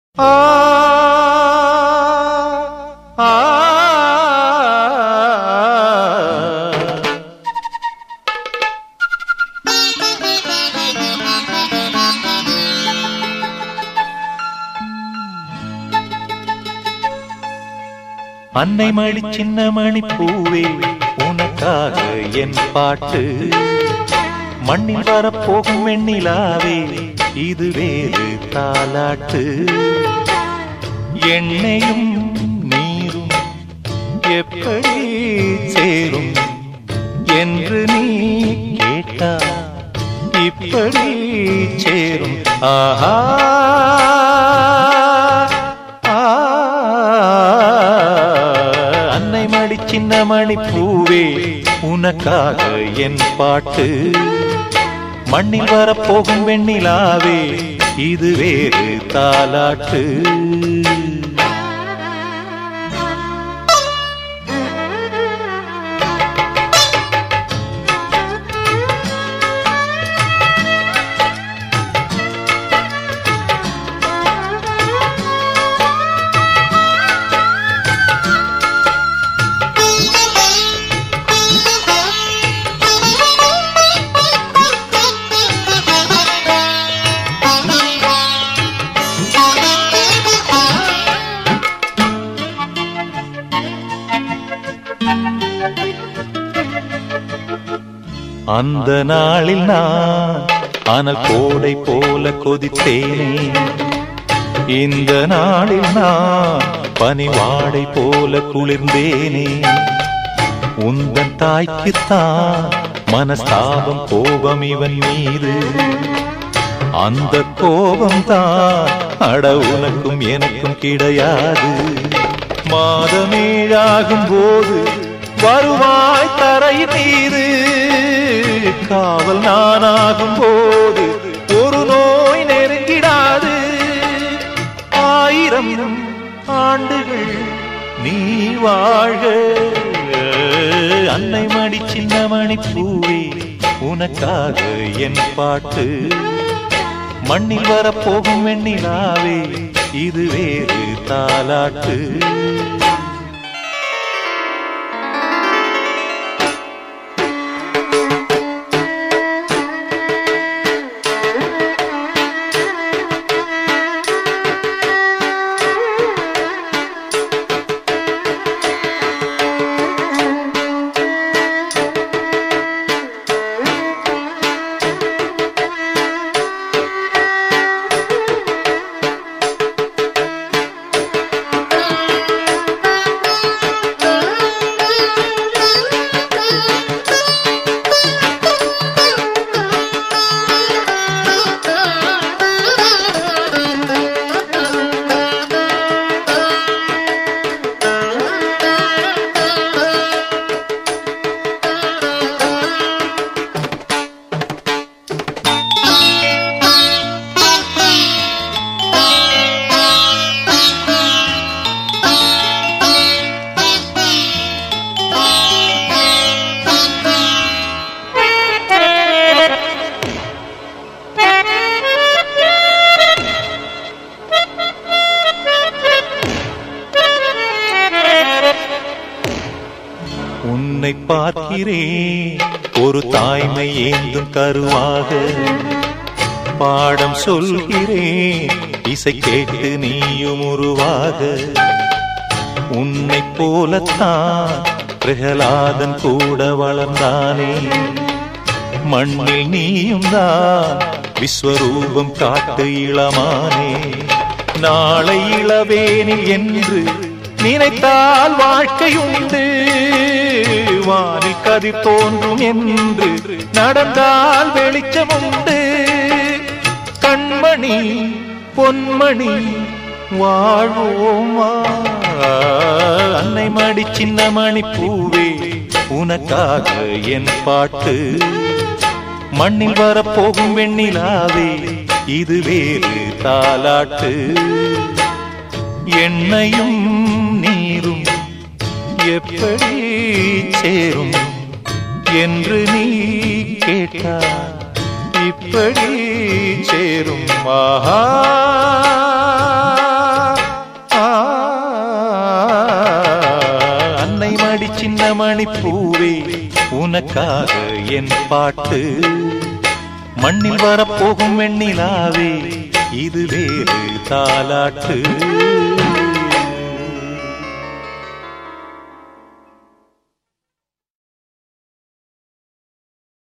அன்னை மடி சின்ன மணி பூவே உனக்காக என் பாட்டு, மண்ணில் வரப்போகும் வெண்ணிலாவே இது வேறு தாலாட்டு. எண்ணெயும் நீரும் எப்படி சேரும் என்று நீ கேட்டா இப்படி சேரும். ஆஹா அன்னை மடி சின்ன மணி பூவே உனக்காக என் பாட்டு, மண்ணில் வரப்போகும் வெண்ணிலாவே இது வேறு தாலாட்டு. அந்த நாளில் நான் அனல் கோடை போல கொதித்தேனே, இந்த நாளில் நான் பனிவாடை போல குளிர்ந்தேனே. உந்தன் தாய்க்குத்தான் மனஸ்தாபம் கோபம் இவன் மீது, அந்த கோபம் தான் அட உனக்கும் எனக்கும் கிடையாது. மாதமேழாகும் போது வருவாய் தரை மீது, காவல் நானாகும் போது ஒரு நோய் நெருங்கிடாது. 1000 ஆண்டுகள் நீ வாழ்க. அன்னை மடி சின்ன மணி பூவே உனக்காக என் பாட்டு, மண்ணில் வரப்போகும் வெண்ணிலாவே இது வேறு தாலாட்டு. உன்னை பார்க்கிறேன் ஒரு தாய்மை ஏந்தும் கருவாக, பாடம் சொல்கிறேன் இசை கேட்டு நீயும் உருவாக. உன்னை போலத்தான் பிரகலாதன் கூட வளர்ந்தானே, மண்ணில் நீயும் தான் விஸ்வரூபம் காட்டு இளமானே. நாளை இளவேனில் என்று நினைத்தால் வாழ்க்கையுண்டு, வானில் கதிர் தோன்றும் என்று நடந்தால் வெளிச்சம் உண்டு. கண்மணி பொன்மணி வாழ்வோமா. அன்னை மடி சின்ன மணி பூவே உனக்காக என் பாட்டு, மண்ணில் வரப்போகும் வெண்ணிலாவே இது வேறு தாலாட்டு. எண்ணெயும் நீரும் எப்படி சேரும் என்று நீ கேட்டா இப்படி சேரும். ஆஹா சின்னமணி பூவே உனக்காக என் பாட்டு மண்ணில் வரப்போகும் வெண்ணிலாவே இது வேறு தாலாட்டு